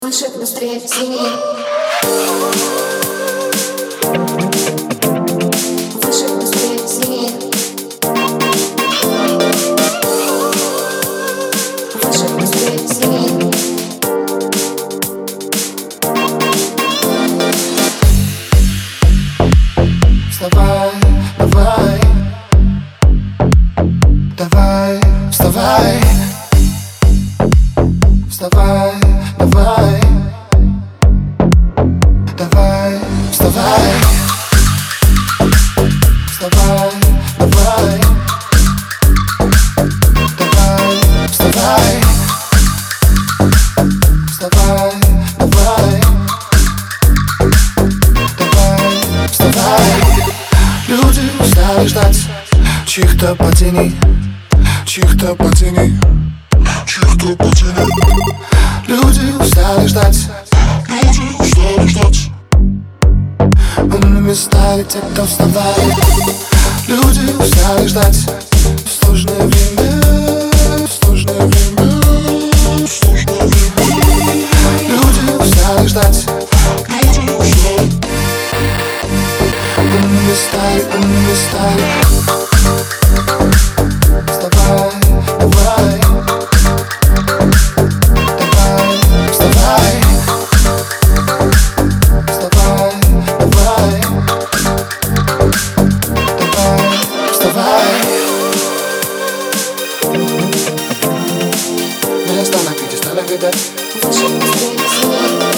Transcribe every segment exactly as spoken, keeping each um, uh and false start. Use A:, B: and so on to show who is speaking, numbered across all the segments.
A: Выше, быстрее, сильнее. Выше, быстрее, сильнее. Выше, быстрее, сильнее.
B: Вставай, давай, давай, вставай, вставай, давай, давай, вставай, вставай, давай, давай, вставай, вставай, давай, давай, вставай. Люди устали ждать чьих-то падений, чьих-то падений, чьих-то падений. Люди устали ждать, люди устали ждать. Умными стали те, кто вставали. Люди устали ждать. Сложное время, сложное время, сложное время. Люди устали ждать. Люди устали. Умными стали, умными стали. Вставай, давай, давай, вставай, вставай, давай, давай, вставай. Не остановитесь, стали видать.
A: Выше, быстрее, сильнее.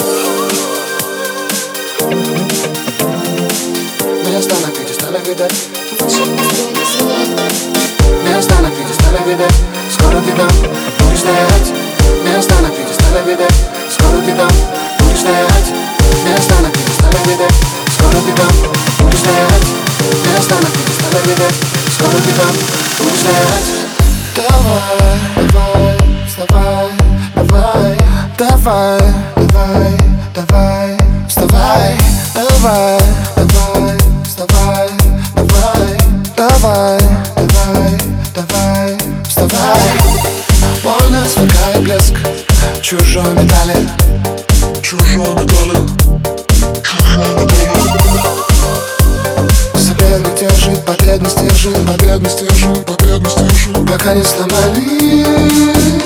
B: Не остановитесь, стали видать.
A: Выше, быстрее, сильнее.
B: Не остановитесь, стали видать. Скоро ты там будешь стоять. Не остановитесь, стали видать. Скоро ты там будешь стоять. Не остановитесь, стали видать. Скоро ты там будешь стоять. Не остановитесь, стали видать. Скоро ты там будешь стоять. Давай, давай, вставай, давай, давай, давай, давай, вставай, давай, давай, вставай, давай, давай, давай, давай, вставай. Больно сверкает блеск чужой медали, чужой медали, чужой медали. Соперник держит, потребность держит, потребность держит, потребность держит. Пока не сломали.